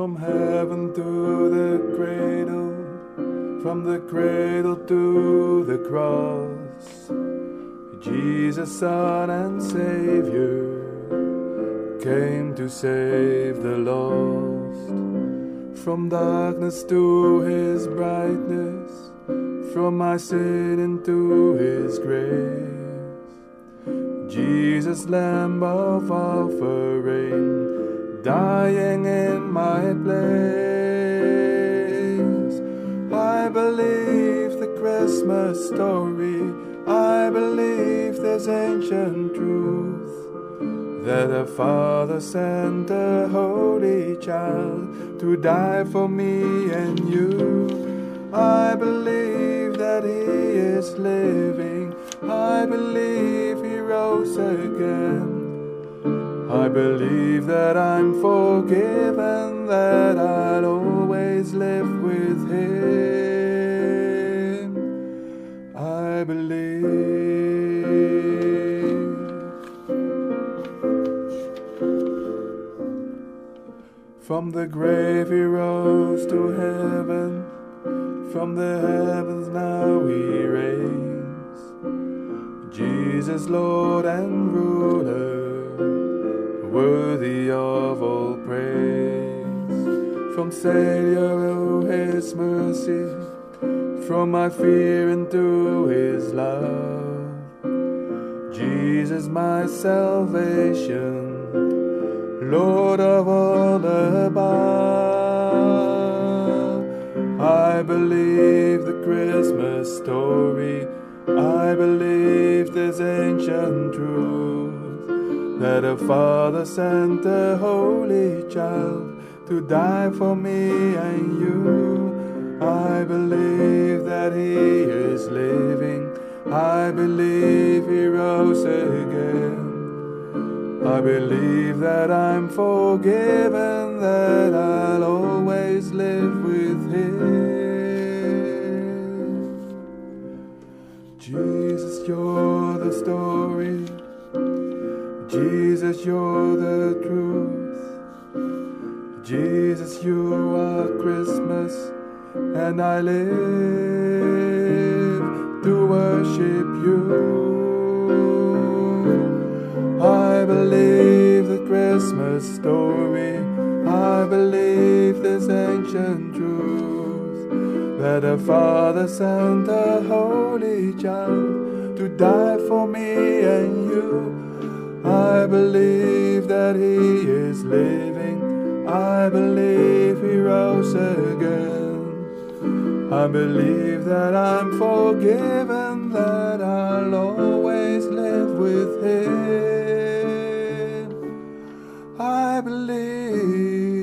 from heaven to the cradle, from the cradle to the cross. Jesus, Son and Savior, came to save the lost. From darkness to His brightness, from my sin into His grace. Jesus, Lamb of offering, dying in my place. I believe the Christmas story, I believe this ancient truth, that a Father sent a holy child to die for me and you. I believe that He is living, I believe He rose again. I believe that I'm forgiven, that I'll always live with Him. I believe. From the grave He rose to heaven, from the heavens now He reigns. Jesus, Lord and ruler, worthy of all praise. From Savior, oh His mercy, from my fear into His love. Jesus, my salvation, Lord of all above. I believe the Christmas story, I believe this ancient truth, that a Father sent a holy child to die for me and you. I believe that He is living, I believe He rose again. I believe that I'm forgiven, that I'll always live with Him. Jesus, you're the story, Jesus, you're the truth. Jesus, you are Christmas, and I live to worship you. I believe the Christmas story, I believe this ancient truth, that a Father sent a holy child to die for me and you. I believe that He is living, I believe He rose again. I believe that I'm forgiven, that I'll always live with Him. I believe.